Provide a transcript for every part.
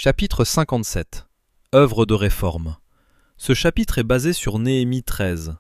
Chapitre 57. Œuvre de réforme. Ce chapitre est basé sur Néhémie 13.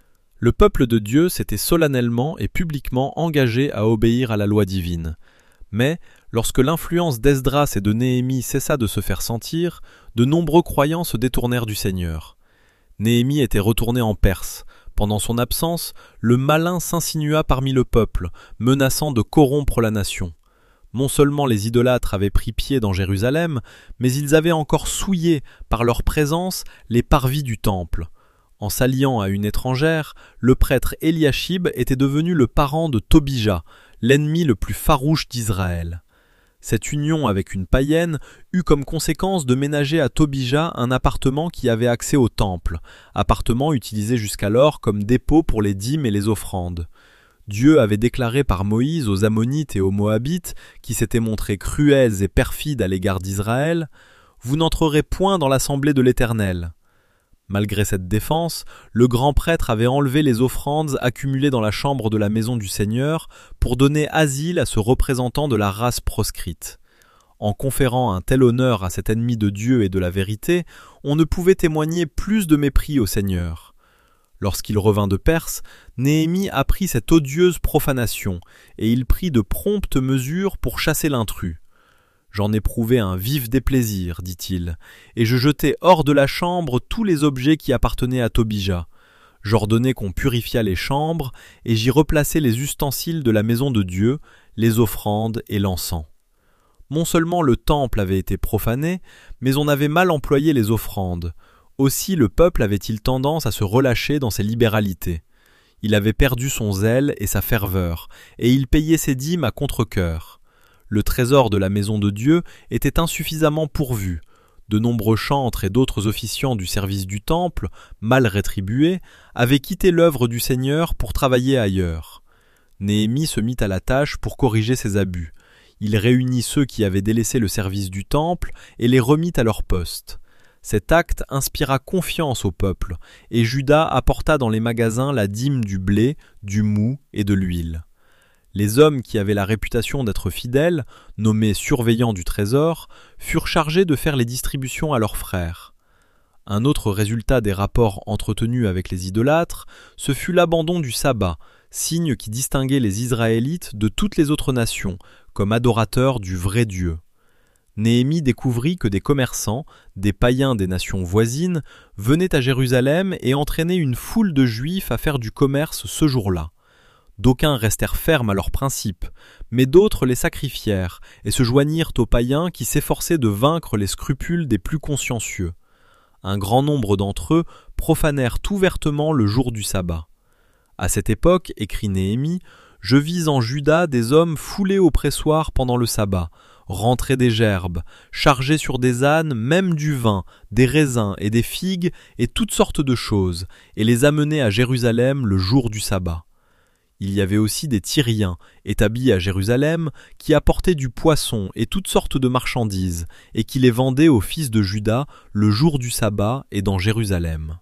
Le peuple de Dieu s'était solennellement et publiquement engagé à obéir à la loi divine. Mais, lorsque l'influence d'Esdras et de Néhémie cessa de se faire sentir, de nombreux croyants se détournèrent du Seigneur. Néhémie était retourné en Perse. Pendant son absence, le malin s'insinua parmi le peuple, menaçant de corrompre la nation. Non seulement les idolâtres avaient pris pied dans Jérusalem, mais ils avaient encore souillé, par leur présence, les parvis du temple. En s'alliant à une étrangère, le prêtre Eliashib était devenu le parent de Tobija, l'ennemi le plus farouche d'Israël. Cette union avec une païenne eut comme conséquence de ménager à Tobija un appartement qui avait accès au temple, appartement utilisé jusqu'alors comme dépôt pour les dîmes et les offrandes. Dieu avait déclaré par Moïse aux Ammonites et aux Moabites, qui s'étaient montrés cruels et perfides à l'égard d'Israël, « Vous n'entrerez point dans l'assemblée de l'Éternel ». Malgré cette défense, le grand prêtre avait enlevé les offrandes accumulées dans la chambre de la maison du Seigneur pour donner asile à ce représentant de la race proscrite. En conférant un tel honneur à cet ennemi de Dieu et de la vérité, on ne pouvait témoigner plus de mépris au Seigneur. Lorsqu'il revint de Perse, Néhémie apprit cette odieuse profanation, et il prit de promptes mesures pour chasser l'intrus. « J'en éprouvai un vif déplaisir, dit-il, et je jetai hors de la chambre tous les objets qui appartenaient à Tobija. J'ordonnai qu'on purifiât les chambres, et j'y replaçai les ustensiles de la maison de Dieu, les offrandes et l'encens. Non seulement le temple avait été profané, mais on avait mal employé les offrandes. Aussi le peuple avait-il tendance à se relâcher dans ses libéralités. Il avait perdu son zèle et sa ferveur, et il payait ses dîmes à contre-cœur. Le trésor de la maison de Dieu était insuffisamment pourvu. De nombreux chantres et d'autres officiants du service du temple, mal rétribués, avaient quitté l'œuvre du Seigneur pour travailler ailleurs. Néhémie se mit à la tâche pour corriger ces abus. Il réunit ceux qui avaient délaissé le service du temple et les remit à leur poste. Cet acte inspira confiance au peuple, et Juda apporta dans les magasins la dîme du blé, du mou et de l'huile. Les hommes qui avaient la réputation d'être fidèles, nommés surveillants du trésor, furent chargés de faire les distributions à leurs frères. Un autre résultat des rapports entretenus avec les idolâtres, ce fut l'abandon du sabbat, signe qui distinguait les Israélites de toutes les autres nations, comme adorateurs du vrai Dieu. Néhémie découvrit que des commerçants, des païens des nations voisines, venaient à Jérusalem et entraînaient une foule de Juifs à faire du commerce ce jour-là. D'aucuns restèrent fermes à leurs principes, mais d'autres les sacrifièrent et se joignirent aux païens qui s'efforçaient de vaincre les scrupules des plus consciencieux. Un grand nombre d'entre eux profanèrent ouvertement le jour du sabbat. À cette époque, écrit Néhémie, « Je vis en Juda des hommes foulés au pressoir pendant le sabbat, rentrer des gerbes, charger sur des ânes même du vin, des raisins et des figues et toutes sortes de choses, et les amener à Jérusalem le jour du sabbat. Il y avait aussi des Tyriens, établis à Jérusalem, qui apportaient du poisson et toutes sortes de marchandises, et qui les vendaient aux fils de Juda le jour du sabbat et dans Jérusalem.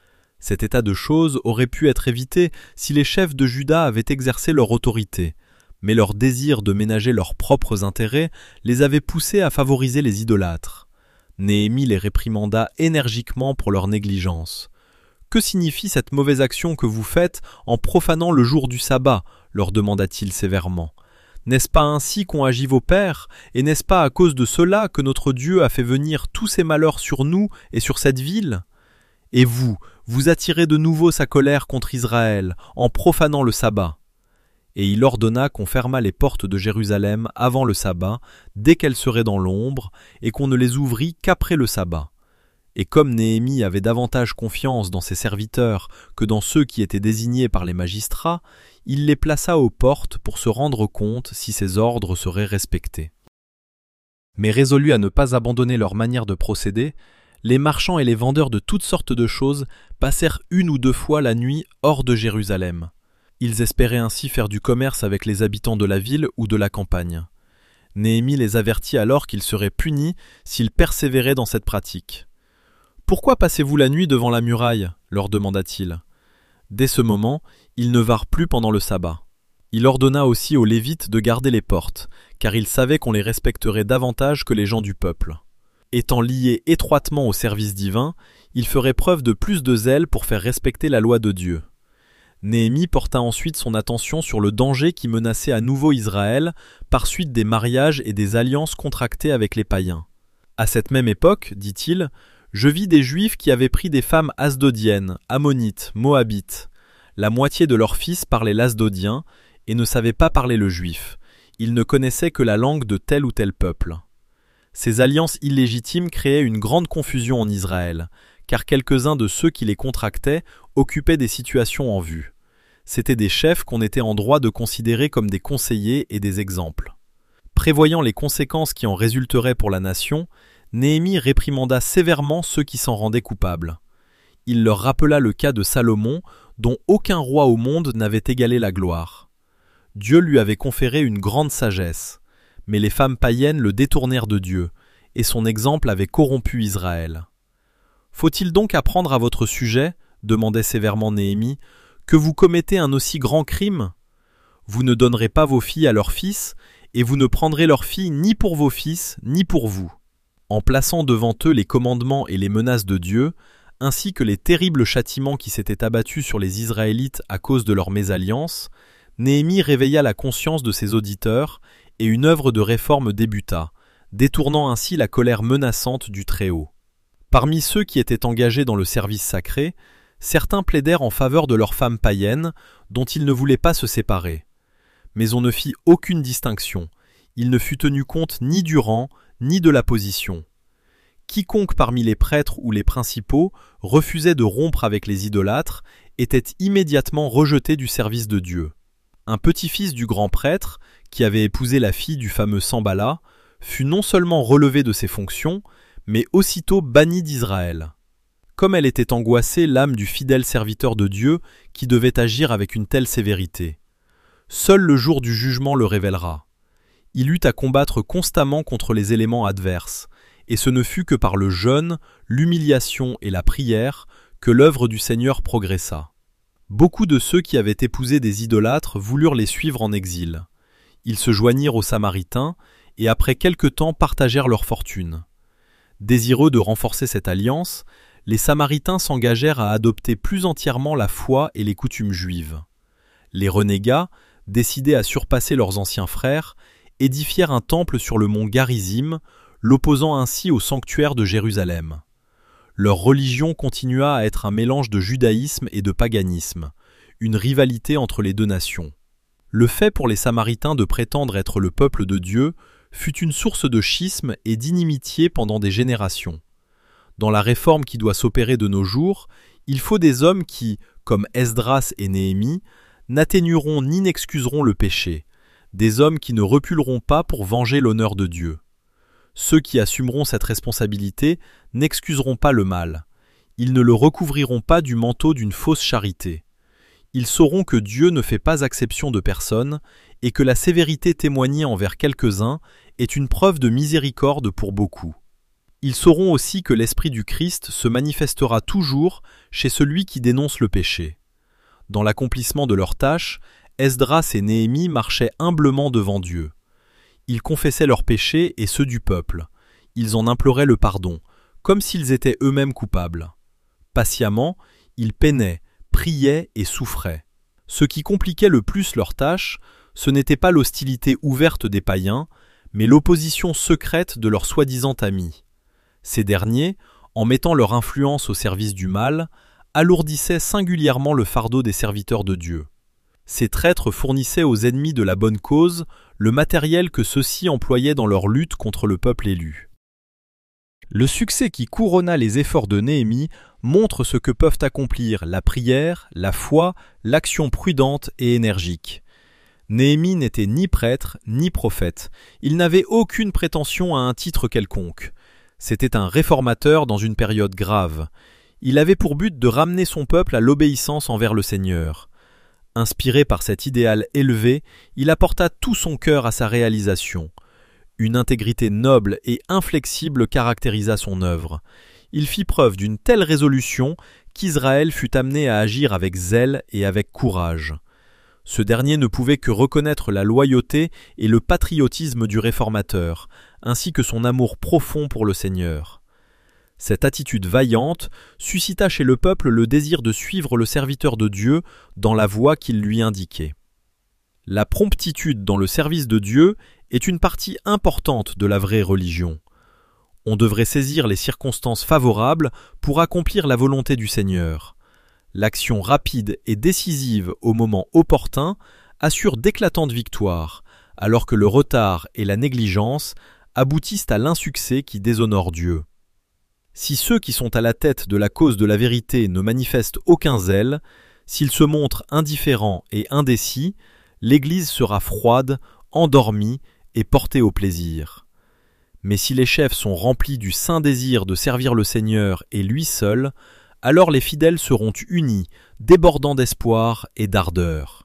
Cet état de choses aurait pu être évité si les chefs de Juda avaient exercé leur autorité, mais leur désir de ménager leurs propres intérêts les avait poussés à favoriser les idolâtres. Néhémie les réprimanda énergiquement pour leur négligence. « Que signifie cette mauvaise action que vous faites en profanant le jour du sabbat ?» leur demanda-t-il sévèrement. « N'est-ce pas ainsi qu'ont agi vos pères, et n'est-ce pas à cause de cela que notre Dieu a fait venir tous ces malheurs sur nous et sur cette ville ? Et vous, vous attirez de nouveau sa colère contre Israël en profanant le sabbat. » Et il ordonna qu'on fermât les portes de Jérusalem avant le sabbat, dès qu'elles seraient dans l'ombre, et qu'on ne les ouvrît qu'après le sabbat. Et comme Néhémie avait davantage confiance dans ses serviteurs que dans ceux qui étaient désignés par les magistrats, il les plaça aux portes pour se rendre compte si ses ordres seraient respectés. Mais résolus à ne pas abandonner leur manière de procéder, les marchands et les vendeurs de toutes sortes de choses passèrent une ou deux fois la nuit hors de Jérusalem. Ils espéraient ainsi faire du commerce avec les habitants de la ville ou de la campagne. Néhémie les avertit alors qu'ils seraient punis s'ils persévéraient dans cette pratique. « Pourquoi passez-vous la nuit devant la muraille ?» leur demanda-t-il. Dès ce moment, ils ne vinrent plus pendant le sabbat. Il ordonna aussi aux Lévites de garder les portes, car il savait qu'on les respecterait davantage que les gens du peuple. Étant lié étroitement au service divin, il ferait preuve de plus de zèle pour faire respecter la loi de Dieu. Néhémie porta ensuite son attention sur le danger qui menaçait à nouveau Israël par suite des mariages et des alliances contractées avec les païens. À cette même époque, dit-il, je vis des Juifs qui avaient pris des femmes asdodiennes, ammonites, moabites. La moitié de leurs fils parlaient l'asdodien et ne savaient pas parler le juif. Ils ne connaissaient que la langue de tel ou tel peuple. Ces alliances illégitimes créaient une grande confusion en Israël, car quelques-uns de ceux qui les contractaient occupaient des situations en vue. C'étaient des chefs qu'on était en droit de considérer comme des conseillers et des exemples. Prévoyant les conséquences qui en résulteraient pour la nation, Néhémie réprimanda sévèrement ceux qui s'en rendaient coupables. Il leur rappela le cas de Salomon, dont aucun roi au monde n'avait égalé la gloire. Dieu lui avait conféré une grande sagesse, mais les femmes païennes le détournèrent de Dieu, et son exemple avait corrompu Israël. « Faut-il donc apprendre à votre sujet, demandait sévèrement Néhémie, que vous commettez un aussi grand crime ? Vous ne donnerez pas vos filles à leurs fils, et vous ne prendrez leurs filles ni pour vos fils, ni pour vous. » En plaçant devant eux les commandements et les menaces de Dieu, ainsi que les terribles châtiments qui s'étaient abattus sur les Israélites à cause de leur mésalliance, Néhémie réveilla la conscience de ses auditeurs et une œuvre de réforme débuta, détournant ainsi la colère menaçante du Très-Haut. Parmi ceux qui étaient engagés dans le service sacré, certains plaidèrent en faveur de leurs femmes païennes, dont ils ne voulaient pas se séparer. Mais on ne fit aucune distinction, il ne fut tenu compte ni du rang, ni de la position. Quiconque parmi les prêtres ou les principaux refusait de rompre avec les idolâtres était immédiatement rejeté du service de Dieu. Un petit-fils du grand prêtre, qui avait épousé la fille du fameux Sambala, fut non seulement relevé de ses fonctions, mais aussitôt banni d'Israël. Comme elle était angoissée l'âme du fidèle serviteur de Dieu qui devait agir avec une telle sévérité. Seul le jour du jugement le révélera. Il eut à combattre constamment contre les éléments adverses, et ce ne fut que par le jeûne, l'humiliation et la prière que l'œuvre du Seigneur progressa. Beaucoup de ceux qui avaient épousé des idolâtres voulurent les suivre en exil. Ils se joignirent aux Samaritains et après quelque temps partagèrent leur fortune. Désireux de renforcer cette alliance, les Samaritains s'engagèrent à adopter plus entièrement la foi et les coutumes juives. Les renégats, décidés à surpasser leurs anciens frères, édifièrent un temple sur le mont Garizim, l'opposant ainsi au sanctuaire de Jérusalem. Leur religion continua à être un mélange de judaïsme et de paganisme, une rivalité entre les deux nations. Le fait pour les Samaritains de prétendre être le peuple de Dieu fut une source de schisme et d'inimitié pendant des générations. Dans la réforme qui doit s'opérer de nos jours, il faut des hommes qui, comme Esdras et Néhémie, n'atténueront ni n'excuseront le péché, des hommes qui ne reculeront pas pour venger l'honneur de Dieu. Ceux qui assumeront cette responsabilité n'excuseront pas le mal. Ils ne le recouvriront pas du manteau d'une fausse charité. Ils sauront que Dieu ne fait pas exception de personne et que la sévérité témoignée envers quelques-uns est une preuve de miséricorde pour beaucoup. Ils sauront aussi que l'Esprit du Christ se manifestera toujours chez celui qui dénonce le péché. Dans l'accomplissement de leurs tâches, Esdras et Néhémie marchaient humblement devant Dieu. Ils confessaient leurs péchés et ceux du peuple. Ils en imploraient le pardon, comme s'ils étaient eux-mêmes coupables. Patiemment, ils peinaient, priaient et souffraient. Ce qui compliquait le plus leur tâche, ce n'était pas l'hostilité ouverte des païens, mais l'opposition secrète de leurs soi-disant amis. Ces derniers, en mettant leur influence au service du mal, alourdissaient singulièrement le fardeau des serviteurs de Dieu. Ces traîtres fournissaient aux ennemis de la bonne cause le matériel que ceux-ci employaient dans leur lutte contre le peuple élu. Le succès qui couronna les efforts de Néhémie montre ce que peuvent accomplir la prière, la foi, l'action prudente et énergique. Néhémie n'était ni prêtre ni prophète, il n'avait aucune prétention à un titre quelconque. C'était un réformateur dans une période grave. Il avait pour but de ramener son peuple à l'obéissance envers le Seigneur. Inspiré par cet idéal élevé, il apporta tout son cœur à sa réalisation. Une intégrité noble et inflexible caractérisa son œuvre. Il fit preuve d'une telle résolution qu'Israël fut amené à agir avec zèle et avec courage. Ce dernier ne pouvait que reconnaître la loyauté et le patriotisme du réformateur, ainsi que son amour profond pour le Seigneur. Cette attitude vaillante suscita chez le peuple le désir de suivre le serviteur de Dieu dans la voie qu'il lui indiquait. La promptitude dans le service de Dieu est une partie importante de la vraie religion. On devrait saisir les circonstances favorables pour accomplir la volonté du Seigneur. L'action rapide et décisive au moment opportun assure d'éclatantes victoires, alors que le retard et la négligence aboutissent à l'insuccès qui déshonore Dieu. Si ceux qui sont à la tête de la cause de la vérité ne manifestent aucun zèle, s'ils se montrent indifférents et indécis, l'Église sera froide, endormie et portée au plaisir. Mais si les chefs sont remplis du saint désir de servir le Seigneur et lui seul, alors les fidèles seront unis, débordant d'espoir et d'ardeur.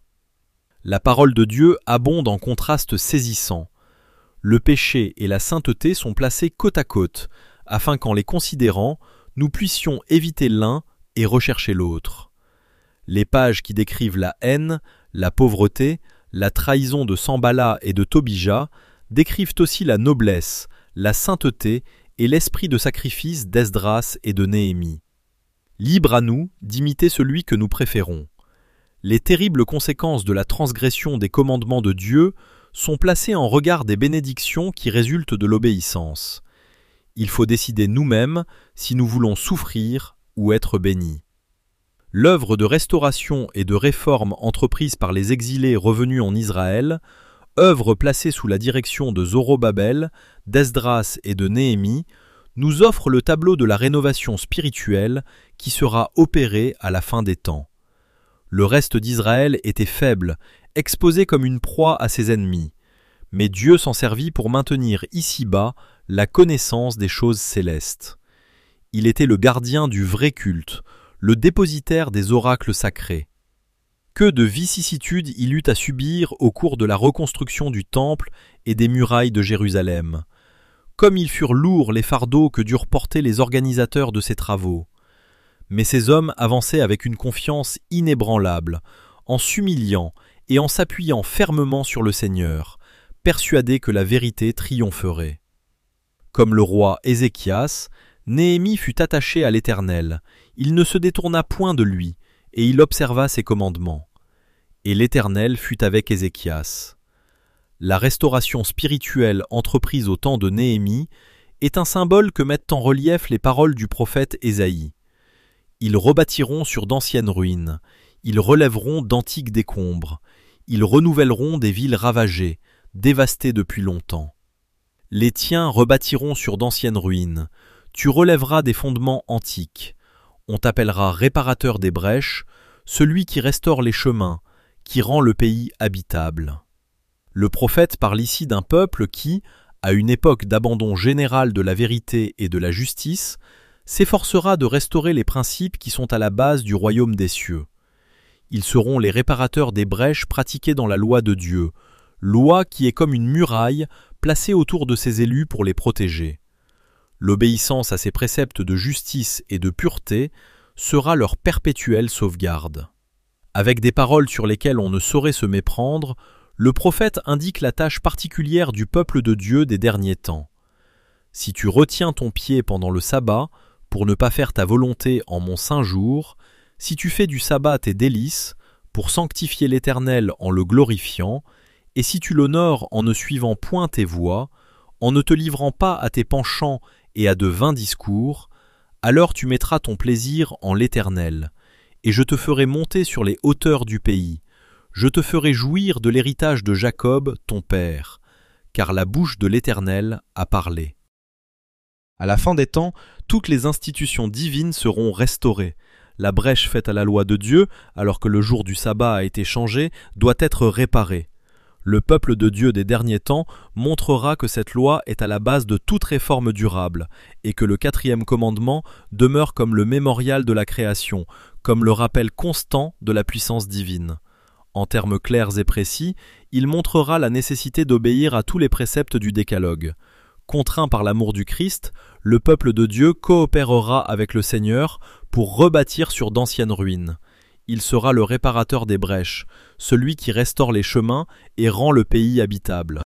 La parole de Dieu abonde en contrastes saisissants. Le péché et la sainteté sont placés côte à côte, afin qu'en les considérant, nous puissions éviter l'un et rechercher l'autre. Les pages qui décrivent la haine, la pauvreté, la trahison de Sanballat et de Tobija décrivent aussi la noblesse, la sainteté et l'esprit de sacrifice d'Esdras et de Néhémie. Libre à nous d'imiter celui que nous préférons. Les terribles conséquences de la transgression des commandements de Dieu sont placées en regard des bénédictions qui résultent de l'obéissance. Il faut décider nous-mêmes si nous voulons souffrir ou être bénis. L'œuvre de restauration et de réforme entreprise par les exilés revenus en Israël, œuvre placée sous la direction de Zorobabel, d'Esdras et de Néhémie, nous offre le tableau de la rénovation spirituelle qui sera opérée à la fin des temps. Le reste d'Israël était faible, exposé comme une proie à ses ennemis, mais Dieu s'en servit pour maintenir ici-bas la connaissance des choses célestes. Il était le gardien du vrai culte, le dépositaire des oracles sacrés. Que de vicissitudes il eut à subir au cours de la reconstruction du temple et des murailles de Jérusalem. Comme ils furent lourds les fardeaux que durent porter les organisateurs de ces travaux. Mais ces hommes avançaient avec une confiance inébranlable, en s'humiliant et en s'appuyant fermement sur le Seigneur, persuadés que la vérité triompherait. Comme le roi Ézéchias, Néhémie fut attaché à l'Éternel, il ne se détourna point de lui, et il observa ses commandements. Et l'Éternel fut avec Ézéchias. La restauration spirituelle entreprise au temps de Néhémie est un symbole que mettent en relief les paroles du prophète Ésaïe. Ils rebâtiront sur d'anciennes ruines, ils relèveront d'antiques décombres, ils renouvelleront des villes ravagées, dévastées depuis longtemps. Les tiens rebâtiront sur d'anciennes ruines, tu relèveras des fondements antiques. On t'appellera réparateur des brèches, celui qui restaure les chemins, qui rend le pays habitable. Le prophète parle ici d'un peuple qui, à une époque d'abandon général de la vérité et de la justice, s'efforcera de restaurer les principes qui sont à la base du royaume des cieux. Ils seront les réparateurs des brèches pratiquées dans la loi de Dieu, loi qui est comme une muraille placée autour de ses élus pour les protéger. L'obéissance à ces préceptes de justice et de pureté sera leur perpétuelle sauvegarde. Avec des paroles sur lesquelles on ne saurait se méprendre, le prophète indique la tâche particulière du peuple de Dieu des derniers temps. Si tu retiens ton pied pendant le sabbat, pour ne pas faire ta volonté en mon saint jour, si tu fais du sabbat tes délices, pour sanctifier l'Éternel en le glorifiant, et si tu l'honores en ne suivant point tes voies, en ne te livrant pas à tes penchants et à de vains discours, alors tu mettras ton plaisir en l'Éternel, et je te ferai monter sur les hauteurs du pays, je te ferai jouir de l'héritage de Jacob, ton père, car la bouche de l'Éternel a parlé. À la fin des temps, toutes les institutions divines seront restaurées. La brèche faite à la loi de Dieu, alors que le jour du sabbat a été changé, doit être réparée. Le peuple de Dieu des derniers temps montrera que cette loi est à la base de toute réforme durable, et que le 4e commandement demeure comme le mémorial de la création, comme le rappel constant de la puissance divine. En termes clairs et précis, il montrera la nécessité d'obéir à tous les préceptes du décalogue. Contraint par l'amour du Christ, le peuple de Dieu coopérera avec le Seigneur pour rebâtir sur d'anciennes ruines. Il sera le réparateur des brèches, celui qui restaure les chemins et rend le pays habitable.